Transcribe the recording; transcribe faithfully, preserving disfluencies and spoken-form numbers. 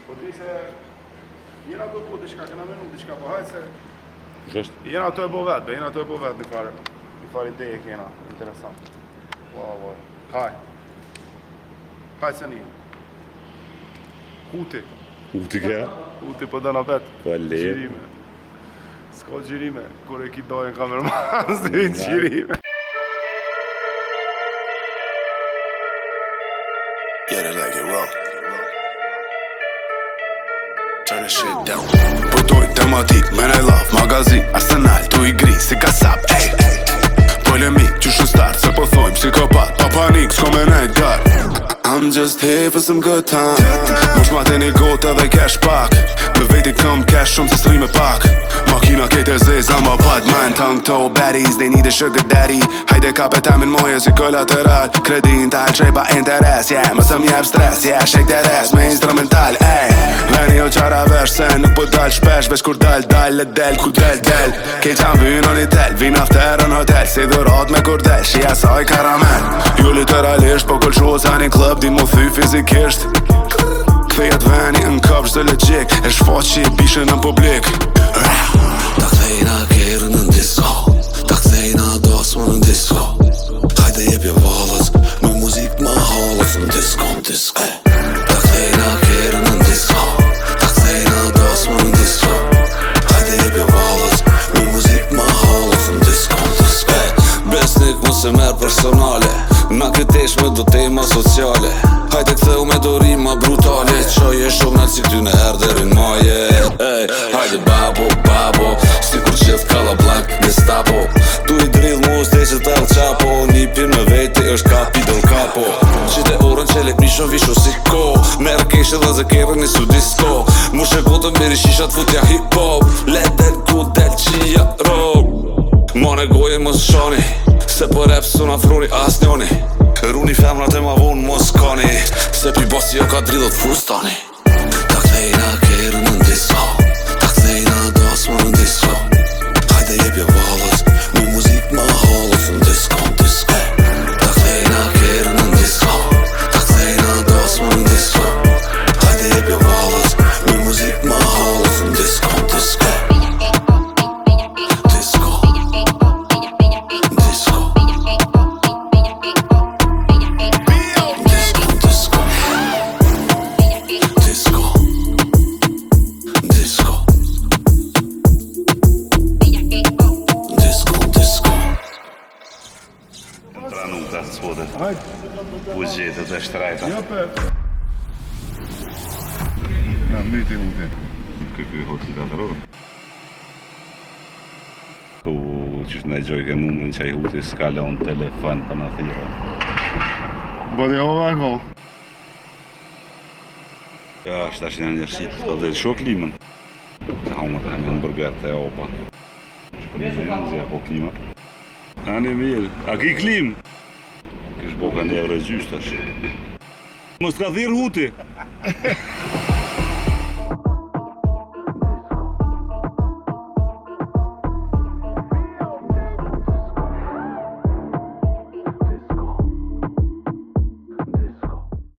Po di se jena do po diçka, kena menu diçka, po hajtë se Gjështë? jena të e bo vetë, be, jena të e bo vetë një farë, një farë ide e kena, interesant. Wow, wow. Haj. Haj se një. Huti. Uti ke? Huti po dëna vetë. Po le. Gjirime. S'ka gjirime, kur e ki dojnë kamerman, së vinë gjirime. Yeah, they like it raw. Turn this shit down. Putoj tematik, men I love magazin, Arsenal, tu i gri, si kasap, ey, ey. Polemik, qysh në start, se po thojmë psikopat, pa panik, s'ko me nejt gar. I'm just here for some good time. Mosh ma teni gota dhe cash pak. Me veti këm cash shumë se s'ri me pak. Makina kejtë e zez, I'm a bad man. Tongue toe baddies, they need a sugar daddy. Hajde kapetamin moje si kollateral. Kredin tal, qejba interes, yeah. Mësë m'jep stres, yeah. Shake that ass, me instrumental, ey. Veni o qara vesh se nuk po dal shpesh. Vesh kur dal, dal, le del, ku del, del. Kej qam vyn on i tel, vin after on hotel. Si dhurat me kur del, shia saj karamel. Ju literalisht po kolqo sa një klub, din mu thy fizikisht. Kthejet veni në kapsh dhe legjik, e shfaq që i bishën në publik. Ta kthejna kërën në disco, ta kthejna dosmë në disco. Hajde jepje valës, me muzik ma halës në disco, në disco. Ta kthejna kërën në disco, ta kthejna dosmë në disco. Hajde jepje valës, me muzik ma halës në disco, në disco. Besnik mu se merë personale, na këtesh me do tema sociale. Hajde ktheu me do rima brutale, qoj e shumë nalë si ty në herë dherin maje. Ey, hajde babo, babo, si kur qith kalla blank Gestapo. Tu i drill mu s'dej që t'el qapo, nipin me veti është kapi del kapo. Qite orën që lek mishon visho si ko, merë keshe dhe zë kere një su disco. Mu shekotën beri shishat futja hip hop, let del ku del qia rock. Mane goje mos shani, se po rap s'un afroni as njoni. Runi femrat e ma vonë mos kani, se pi bosi jo ka dridhët fustani. Ta kthejna kërën në disco, ta kthejna dosmë në disco. Hajde jepje valës, me muzik ma halës në disco, në disco. Ta kthejna kërën në disco, ta kthejna dosmë në disco. Hajde jepje valës, me muzik ma halës në disco, në disco. Disco, disco. Bugjetet e shtrejta. Jo për. Na, myti huti. Këky hoti katëror. Tu qështë në gjoj ke mundën që i huti s'ka leon telefon për në thira. Bodi o me ko. Ja, është ashtë një njërësit, të dhe shok klimën. Ha unë të në burger të e opa. Shkëllë në zhe po klima. Ani mirë, a ki klim? Kësh boka një e rëgjysht ashtë. Mos ka thirë huti.